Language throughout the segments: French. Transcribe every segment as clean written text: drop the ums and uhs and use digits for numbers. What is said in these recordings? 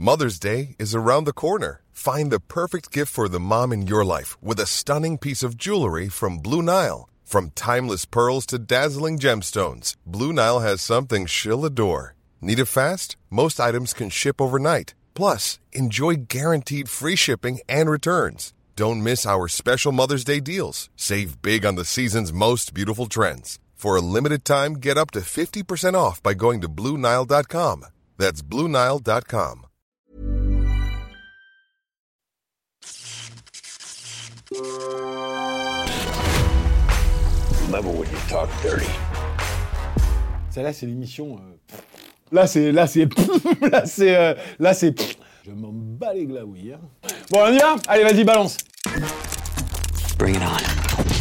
Mother's Day is around the corner. Find the perfect gift for the mom in your life with a stunning piece of jewelry from Blue Nile. From timeless pearls to dazzling gemstones, Blue Nile has something she'll adore. Need it fast? Most items can ship overnight. Plus, enjoy guaranteed free shipping and returns. Don't miss our special Mother's Day deals. Save big on the season's most beautiful trends. For a limited time, get up to 50% off by going to BlueNile.com. That's BlueNile.com. Never when you talk dirty. Celle-là, c'est l'émission... Là, c'est... Je m'en bats les glaouilles. Hein. Bon, on y va ? Allez, vas-y, balance. Bring it on.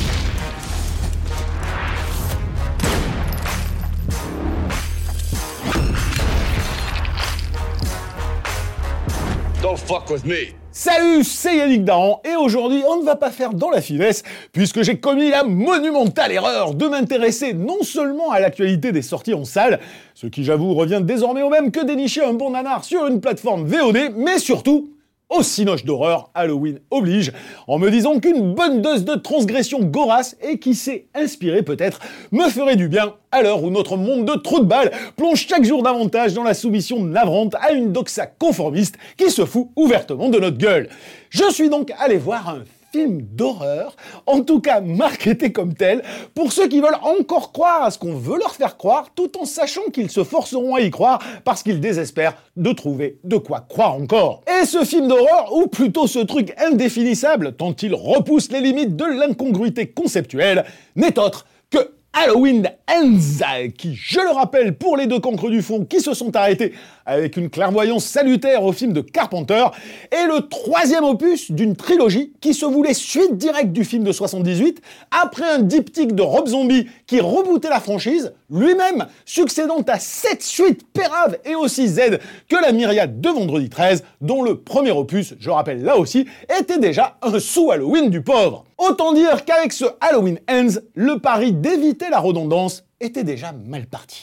Don't fuck with me. Salut, c'est Yannick Dahan, et aujourd'hui, on ne va pas faire dans la finesse, puisque j'ai commis la monumentale erreur de m'intéresser non seulement à l'actualité des sorties en salle, ce qui, j'avoue, revient désormais au même que dénicher un bon nanar sur une plateforme VOD, mais surtout au cinoche d'horreur, Halloween oblige, en me disant qu'une bonne dose de transgression gorasse et qui s'est inspiré peut-être me ferait du bien à l'heure où notre monde de trous de balles plonge chaque jour davantage dans la soumission navrante à une doxa conformiste qui se fout ouvertement de notre gueule. Je suis donc allé voir un film d'horreur, en tout cas marketé comme tel, pour ceux qui veulent encore croire à ce qu'on veut leur faire croire, tout en sachant qu'ils se forceront à y croire parce qu'ils désespèrent de trouver de quoi croire encore. Et ce film d'horreur, ou plutôt ce truc indéfinissable, tant il repousse les limites de l'incongruité conceptuelle, n'est autre que Halloween Ends, qui, je le rappelle pour les deux cancres du fond qui se sont arrêtés avec une clairvoyance salutaire au film de Carpenter, est le troisième opus d'une trilogie qui se voulait suite directe du film de 78, après un diptyque de Rob Zombie qui rebootait la franchise, lui-même succédant à 7 suites péraves et aussi Z que la myriade de Vendredi 13, dont le premier opus, je rappelle là aussi, était déjà un sous-Halloween du pauvre. Autant dire qu'avec ce Halloween Ends, le pari d'éviter la redondance était déjà mal parti.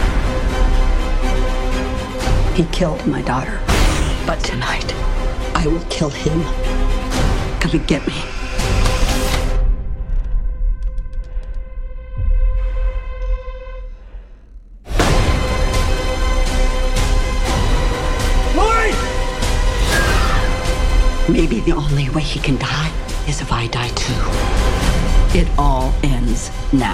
He killed my daughter. But tonight, I will kill him. Come and get me. Laurie! Maybe the only way he can die is if I die too. It all ends now.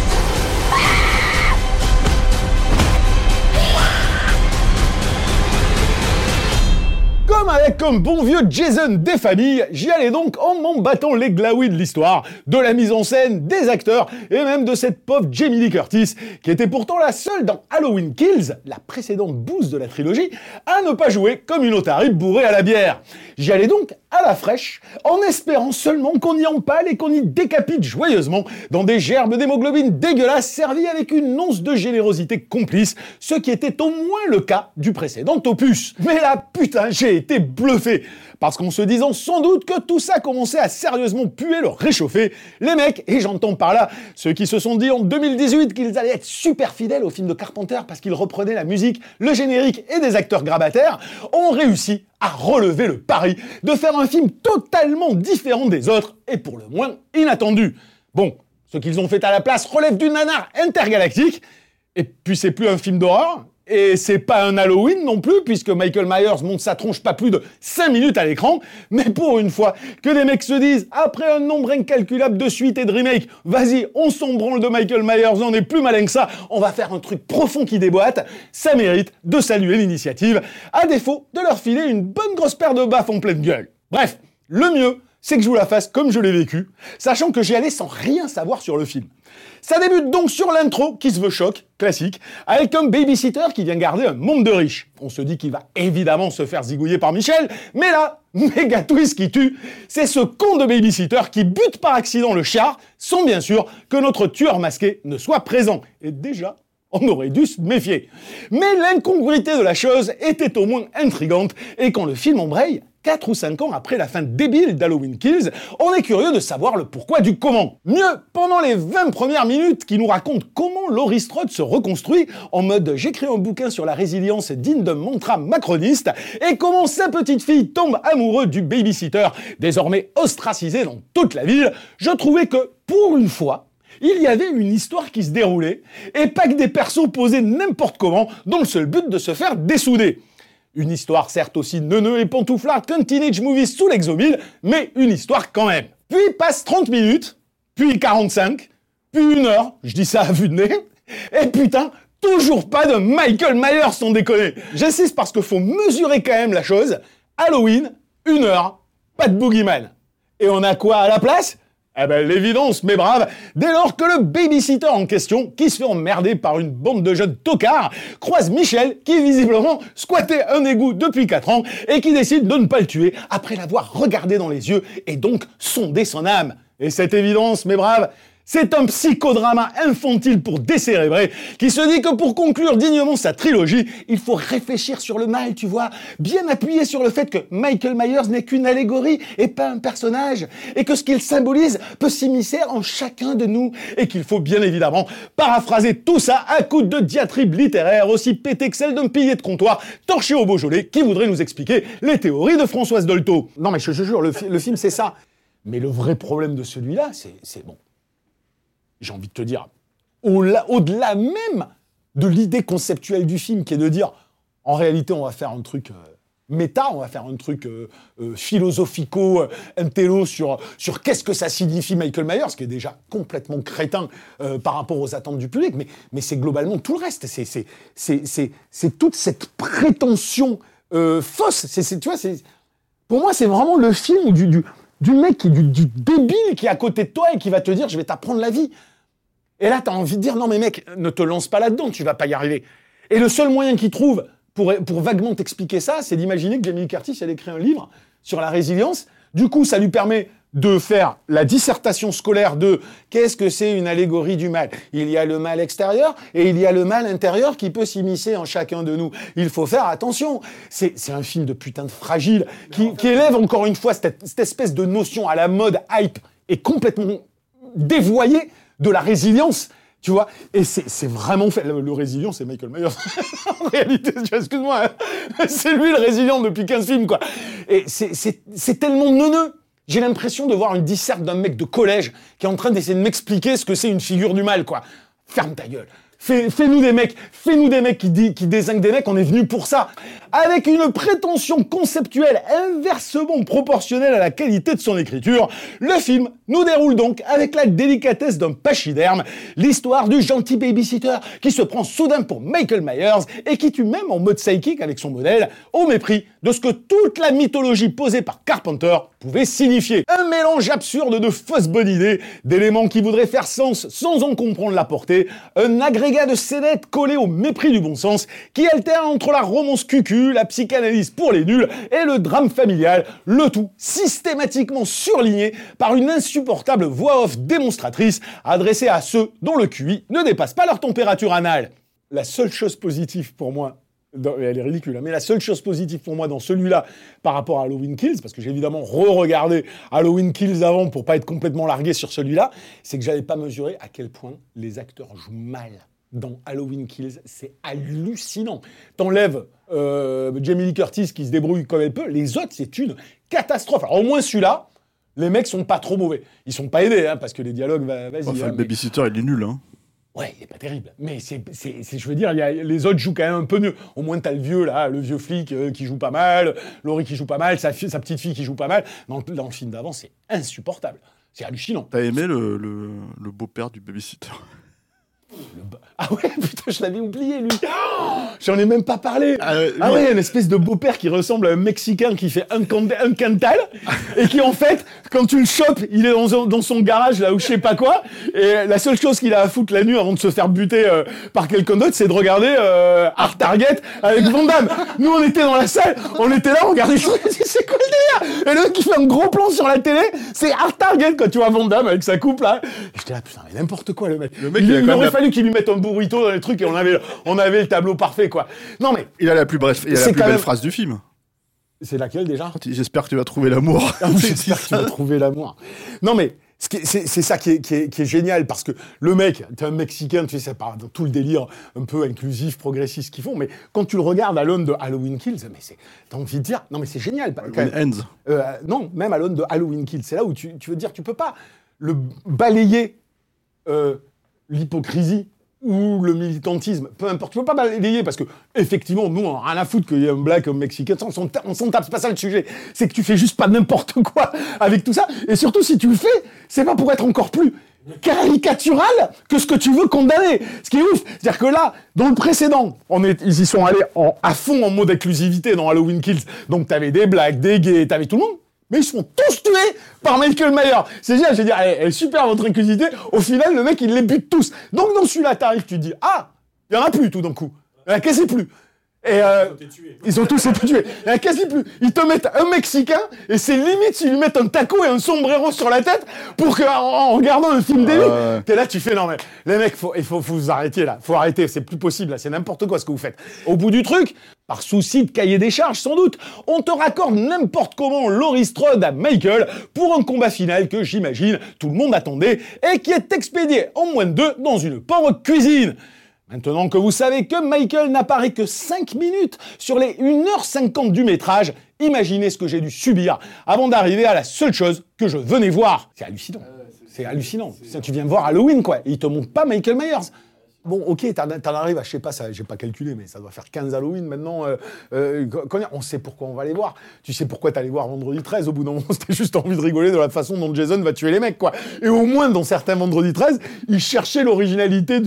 Comme avec un bon vieux Jason des familles, j'y allais donc en m'en battant les glaouis de l'histoire, de la mise en scène, des acteurs et même de cette pauvre Jamie Lee Curtis, qui était pourtant la seule dans Halloween Kills, la précédente bouse de la trilogie, à ne pas jouer comme une otarie bourrée à la bière. J'y allais donc à la fraîche, en espérant seulement qu'on y empale et qu'on y décapite joyeusement dans des gerbes d'hémoglobine dégueulasses servies avec une once de générosité complice, ce qui était au moins le cas du précédent opus. Mais là, putain, j'ai été bluffé, parce qu'en se disant sans doute que tout ça commençait à sérieusement puer le réchauffé, les mecs, et j'entends par là ceux qui se sont dit en 2018 qu'ils allaient être super fidèles au film de Carpenter parce qu'ils reprenaient la musique, le générique et des acteurs grabataires, ont réussi à relever le pari de faire un film totalement différent des autres et pour le moins inattendu. Bon, ce qu'ils ont fait à la place relève du nanar intergalactique, et puis c'est plus un film d'horreur, et c'est pas un Halloween non plus, puisque Michael Myers monte sa tronche pas plus de 5 minutes à l'écran, mais pour une fois que des mecs se disent, après un nombre incalculable de suites et de remakes, vas-y, on s'en branle de Michael Myers, on est plus malin que ça, on va faire un truc profond qui déboîte, ça mérite de saluer l'initiative, à défaut de leur filer une bonne grosse paire de baffes en pleine gueule. Bref, le mieux, c'est que je vous la fasse comme je l'ai vécu, sachant que j'y allais sans rien savoir sur le film. Ça débute donc sur l'intro qui se veut choc, classique, avec un babysitter qui vient garder un monde de riches. On se dit qu'il va évidemment se faire zigouiller par Michel, mais là, méga twist qui tue, c'est ce con de babysitter qui bute par accident le char, sans bien sûr que notre tueur masqué ne soit présent. Et déjà, on aurait dû se méfier. Mais l'incongruité de la chose était au moins intrigante, et quand le film embraye, 4 ou 5 ans après la fin débile d'Halloween Kills, on est curieux de savoir le pourquoi du comment. Mieux, pendant les 20 premières minutes qui nous racontent comment Laurie Strode se reconstruit, en mode j'écris un bouquin sur la résilience digne d'un mantra macroniste, et comment sa petite fille tombe amoureuse du babysitter, désormais ostracisé dans toute la ville, je trouvais que, pour une fois, il y avait une histoire qui se déroulait, et pas que des persos posés n'importe comment, dans le seul but de se faire dessouder. Une histoire certes aussi neuneux et pantouflarde qu'un teenage movie sous l'exomile, mais une histoire quand même. Puis passe 30 minutes, puis 45, puis 1 heure, je dis ça à vue de nez, et putain, toujours pas de Michael Myers sans déconner. J'insiste parce qu'il faut mesurer quand même la chose. Halloween, 1 heure, pas de boogeyman. Et on a quoi à la place ? Eh ben l'évidence, mes braves, dès lors que le babysitter en question, qui se fait emmerder par une bande de jeunes tocards, croise Michel, qui visiblement squattait un égout depuis 4 ans, et qui décide de ne pas le tuer après l'avoir regardé dans les yeux, et donc sondé son âme. Et cette évidence, mes braves, c'est un psychodrama infantile pour décérébrer qui se dit que pour conclure dignement sa trilogie, il faut réfléchir sur le mal, tu vois, bien appuyer sur le fait que Michael Myers n'est qu'une allégorie et pas un personnage, et que ce qu'il symbolise peut s'immiscer en chacun de nous, et qu'il faut bien évidemment paraphraser tout ça à coups de diatribes littéraires aussi pétées que celles d'un pilier de comptoir torché au Beaujolais qui voudrait nous expliquer les théories de Françoise Dolto. Non mais je te jure, le film c'est ça. Mais le vrai problème de celui-là, c'est bon. J'ai envie de te dire, au-delà même de l'idée conceptuelle du film, qui est de dire, en réalité, on va faire un truc méta, on va faire un truc philosophico-intello sur qu'est-ce que ça signifie Michael Myers, qui est déjà complètement crétin par rapport aux attentes du public, mais c'est globalement tout le reste. C'est toute cette prétention fausse. Tu vois, pour moi, c'est vraiment le film du mec, du débile qui est à côté de toi et qui va te dire « je vais t'apprendre la vie ». Et là, t'as envie de dire « non mais mec, ne te lance pas là-dedans, tu vas pas y arriver ». Et le seul moyen qu'il trouve pour vaguement t'expliquer ça, c'est d'imaginer que Jamie Lee Curtis, elle écrit un livre sur la résilience. Du coup, ça lui permet de faire la dissertation scolaire de qu'est-ce que c'est une allégorie du mal. Il y a le mal extérieur et il y a le mal intérieur qui peut s'immiscer en chacun de nous. Il faut faire attention. C'est un film de putain de fragile qui élève encore une fois cette espèce de notion à la mode hype et complètement dévoyée de la résilience. Tu vois, et c'est vraiment fait. Le résilient, c'est Michael Myers. En réalité, excuse-moi, hein, c'est lui le résilient depuis 15 films, quoi. Et c'est tellement neuneux. J'ai l'impression de voir une disserte d'un mec de collège qui est en train d'essayer de m'expliquer ce que c'est une figure du mal, quoi. Ferme ta gueule. Fais-nous des mecs qui dézinguent des mecs, on est venu pour ça. Avec une prétention conceptuelle inversement proportionnelle à la qualité de son écriture, le film nous déroule donc avec la délicatesse d'un pachyderme l'histoire du gentil babysitter qui se prend soudain pour Michael Myers et qui tue même en mode psychique avec son modèle, au mépris de ce que toute la mythologie posée par Carpenter pouvait signifier. Un mélange absurde de fausses bonnes idées, d'éléments qui voudraient faire sens sans en comprendre la portée, un agrégat de scénettes collé au mépris du bon sens qui alterne entre la romance cucu, la psychanalyse pour les nuls et le drame familial, le tout systématiquement surligné par une insupportable voix off démonstratrice adressée à ceux dont le QI ne dépasse pas leur température anale. La seule chose positive pour moi, elle est ridicule, hein, mais la seule chose positive pour moi dans celui-là par rapport à Halloween Kills, parce que j'ai évidemment re-regardé Halloween Kills avant pour pas être complètement largué sur celui-là, c'est que j'avais pas mesuré à quel point les acteurs jouent mal. Dans Halloween Kills, c'est hallucinant. T'enlèves Jamie Lee Curtis qui se débrouille comme elle peut, les autres, c'est une catastrophe. Alors au moins celui-là, les mecs sont pas trop mauvais. Ils sont pas aidés, hein, parce que les dialogues, vas-y. Enfin, le babysitter, il est nul, hein. Ouais, il est pas terrible. Mais je veux dire, les autres jouent quand même un peu mieux. Au moins, t'as le vieux flic qui joue pas mal, Laurie qui joue pas mal, sa petite fille qui joue pas mal. Dans le film d'avant, c'est insupportable. C'est hallucinant. T'as aimé le beau-père du babysitter? Ah ouais, putain, je l'avais oublié, lui. Oh, j'en ai même pas parlé. Ah ouais, une espèce de beau-père qui ressemble à un Mexicain qui fait un cantal et qui, en fait, quand tu le chopes, il est dans son garage, là, ou je sais pas quoi, et la seule chose qu'il a à foutre la nuit avant de se faire buter par quelqu'un d'autre, c'est de regarder Hard Target avec Van Damme. Nous, on était dans la salle, on était là, on regardait, c'est quoi le délire? Et le mec qui fait un gros plan sur la télé, c'est Hard Target quand tu vois Van Damme avec sa coupe, là. Et j'étais là, putain, mais n'importe quoi, le mec. Il aurait fallu qu'il lui mette un burrito dans les trucs et on avait le tableau parfait, quoi. Non mais il a la plus belle phrase du film. C'est laquelle déjà? J'espère que tu vas trouver l'amour. J'espère que tu vas trouver l'amour. Non mais c'est ça qui est génial, parce que le mec, t'es un Mexicain, tu sais, c'est pas dans tout le délire un peu inclusif, progressiste qu'ils font, mais quand tu le regardes à l'aune de Halloween Kills, mais t'as envie de dire, non mais c'est génial. Non, même à l'aune de Halloween Kills, c'est là où tu veux dire, tu peux pas le balayer l'hypocrisie ou le militantisme, peu importe, tu peux pas balayer, parce que effectivement, nous, on a rien à foutre qu'il y ait un black, un mexicain, on s'en tape, c'est pas ça le sujet, c'est que tu fais juste pas n'importe quoi avec tout ça, et surtout, si tu le fais, c'est pas pour être encore plus caricatural que ce que tu veux condamner, ce qui est ouf, c'est-à-dire que là, dans le précédent, ils y sont allés à fond en mode inclusivité dans Halloween Kills, donc t'avais des blacks, des gays, t'avais tout le monde, mais ils sont tous tués par Michael Myers. C'est génial, je veux dire, elle est super votre inclusivité. Au final, le mec, il les bute tous. Donc, dans celui-là, t'arrives, tu te dis, ah, il y en a plus tout d'un coup. Il y en a quasi plus. Et ils ont tous été tués. Il y en a quasi plus. Ils te mettent un Mexicain, et c'est limite s'ils lui mettent un taco et un sombrero sur la tête pour en regardant un film débile. T'es là, tu fais, non mais, les mecs, il faut vous arrêter là. Faut arrêter, c'est plus possible là, c'est n'importe quoi ce que vous faites. Au bout du truc, par souci de cahier des charges sans doute, on te raccorde n'importe comment Laurie Strode à Michael pour un combat final que j'imagine tout le monde attendait et qui est expédié en moins de 2 dans une pauvre cuisine. Maintenant que vous savez que Michael n'apparaît que 5 minutes sur les 1h50 du métrage, imaginez ce que j'ai dû subir avant d'arriver à la seule chose que je venais voir. C'est hallucinant. C'est hallucinant. Tu viens voir Halloween, quoi, et ils te montrent pas Michael Myers. Bon, ok, t'en arrives à, je sais pas, ça, j'ai pas calculé, mais ça doit faire 15 Halloween maintenant. On sait pourquoi on va les voir. Tu sais pourquoi t'allais voir vendredi 13, au bout d'un moment, c'était juste envie de rigoler de la façon dont Jason va tuer les mecs, quoi. Et au moins, dans certains vendredi 13, ils cherchaient l'originalité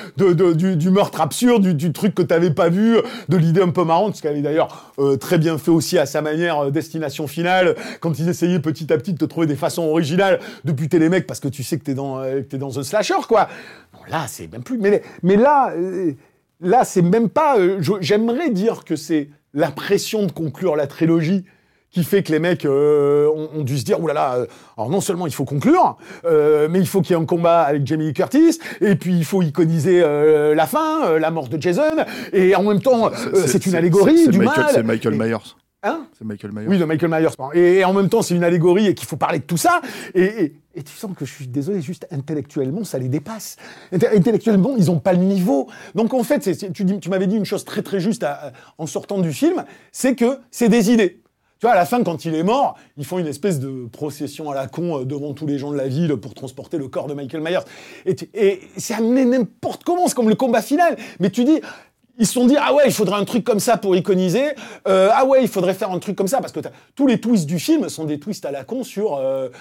du meurtre absurde, du truc que t'avais pas vu, de l'idée un peu marrante, ce qu'avait d'ailleurs très bien fait aussi à sa manière Destination Finale, quand ils essayaient petit à petit de te trouver des façons originales de buter les mecs parce que tu sais que t'es dans un slasher, quoi. Non, là, c'est même plus... Mais là, c'est même pas... j'aimerais dire que c'est la pression de conclure la trilogie qui fait que les mecs ont dû se dire, oulala, alors non seulement il faut conclure, mais il faut qu'il y ait un combat avec Jamie Lee Curtis, et puis il faut iconiser la fin, la mort de Jason, et en même temps, c'est une allégorie du mal. C'est Michael Myers. Hein? C'est Michael Myers. Oui, de Michael Myers. Et en même temps, c'est une allégorie et qu'il faut parler de tout ça. Et tu sens que je suis désolé, juste intellectuellement, ça les dépasse. Intellectuellement, ils n'ont pas le niveau. Donc en fait, tu m'avais dit une chose très très juste en sortant du film, c'est que c'est des idées. Tu vois, à la fin, quand il est mort, ils font une espèce de procession à la con devant tous les gens de la ville pour transporter le corps de Michael Myers. Et c'est amené n'importe comment, c'est comme le combat final. Mais tu dis... Ils se sont dit, ah ouais, il faudrait un truc comme ça pour iconiser. Ah ouais, il faudrait faire un truc comme ça. Parce que tous les twists du film sont des twists à la con sur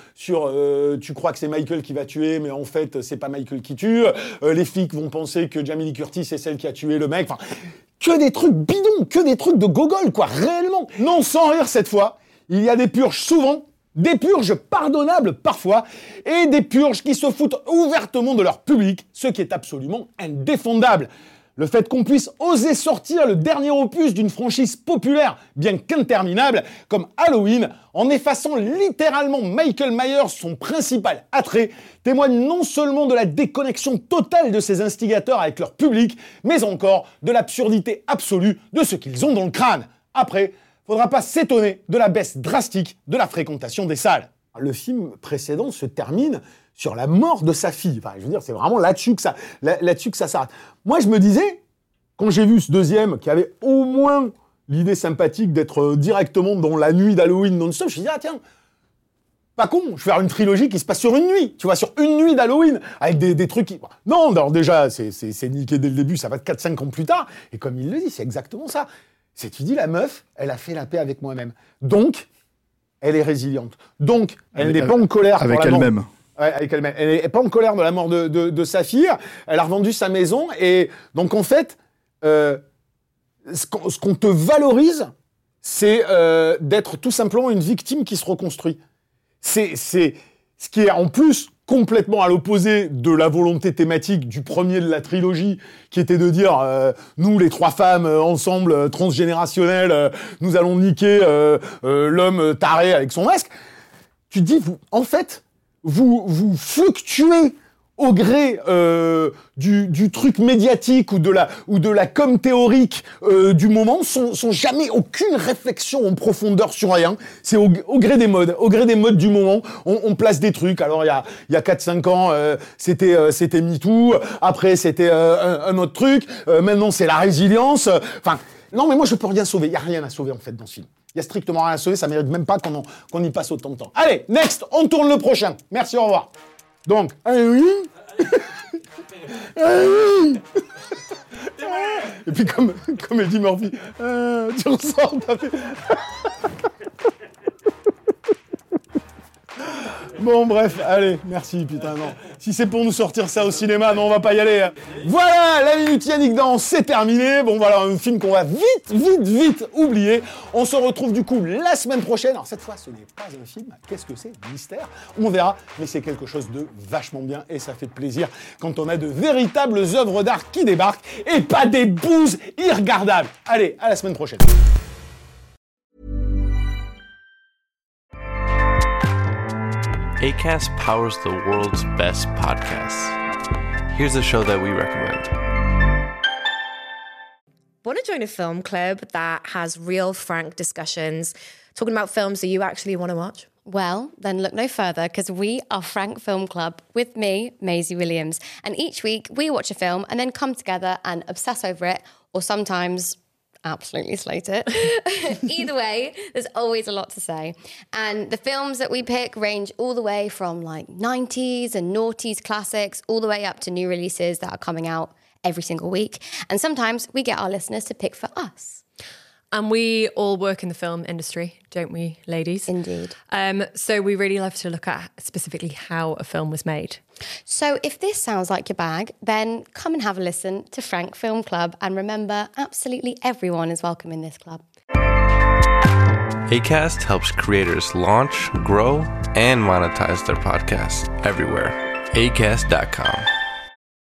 tu crois que c'est Michael qui va tuer, mais en fait, c'est pas Michael qui tue. Les flics vont penser que Jamie Lee Curtis est celle qui a tué le mec. Enfin, que des trucs bidons, que des trucs de gogol, quoi, réellement. Non, sans rire cette fois. Il y a des purges souvent. Des purges pardonnables parfois, et des purges qui se foutent ouvertement de leur public, ce qui est absolument indéfendable. Le fait qu'on puisse oser sortir le dernier opus d'une franchise populaire, bien qu'interminable, comme Halloween, en effaçant littéralement Michael Myers, son principal attrait, témoigne non seulement de la déconnexion totale de ces instigateurs avec leur public, mais encore de l'absurdité absolue de ce qu'ils ont dans le crâne. Après, faudra pas s'étonner de la baisse drastique de la fréquentation des salles. Le film précédent se termine sur la mort de sa fille. Enfin, je veux dire, c'est vraiment là-dessus que ça s'arrête. Moi, je me disais, quand j'ai vu ce deuxième, qui avait au moins l'idée sympathique d'être directement dans la nuit d'Halloween non-stop, je me suis dit, ah tiens, pas con, je vais faire une trilogie qui se passe sur une nuit, tu vois, sur une nuit d'Halloween, avec des trucs qui... Non, alors déjà, c'est niqué dès le début, ça va être 4-5 ans plus tard, et comme il le dit, c'est exactement ça. C'est, tu dis, la meuf, elle a fait la paix avec moi-même. Donc, elle est résiliente. Donc, elle n'est pas en colère avec elle-même. Ouais, avec elle-même. Elle n'est pas en colère de la mort de sa fille. Elle a revendu sa maison. Et donc, en fait, ce qu'on te valorise, c'est d'être tout simplement une victime qui se reconstruit. C'est ce qui est en plus complètement à l'opposé de la volonté thématique du premier de la trilogie, qui était de dire nous, les 3 femmes, ensemble, transgénérationnelles, nous allons niquer l'homme taré avec son masque. Tu te dis, en fait... Vous fluctuez au gré du truc médiatique ou de la com théorique du moment, sans jamais aucune réflexion en profondeur sur rien. C'est au gré des modes du moment. On place des trucs. Alors il y a 4-5 ans, c'était MeToo. Après c'était un autre truc. Maintenant c'est la résilience. Enfin, non mais moi je peux rien sauver. Il y a rien à sauver en fait dans ce film. Il y a strictement rien à sauver. Ça mérite même pas qu'on y passe autant de temps. Allez, next, on tourne le prochain. Merci, au revoir. Donc, oui. Et puis comme Eddie Murphy, tu ressors, t'as fait... Bon, bref, allez, merci, putain, non. Si c'est pour nous sortir ça au cinéma, non, on va pas y aller. Hein. Voilà, la minute Yannick Dan, c'est terminé. Bon, voilà, un film qu'on va vite oublier. On se retrouve du coup la semaine prochaine. Alors, cette fois, ce n'est pas un film. Qu'est-ce que c'est ? Mystère. On verra, mais c'est quelque chose de vachement bien et ça fait plaisir quand on a de véritables œuvres d'art qui débarquent et pas des bouses irregardables. Allez, à la semaine prochaine. Acast powers the world's best podcasts. Here's a show that we recommend. Want to join a film club that has real, frank discussions, talking about films that you actually want to watch? Well, then look no further, because we are Frank Film Club with me, Maisie Williams. And each week we watch a film and then come together and obsess over it, or sometimes absolutely slate it. Either way, there's always a lot to say. And the films that we pick range all the way from like 90s and noughties classics all the way up to new releases that are coming out every single week. And sometimes we get our listeners to pick for us. And we all work in the film industry, don't we, ladies? Indeed. So we really love to look at specifically how a film was made. So if this sounds like your bag, then come and have a listen to Frank Film Club. And remember, absolutely everyone is welcome in this club. Acast helps creators launch, grow, and monetize their podcasts everywhere. Acast.com.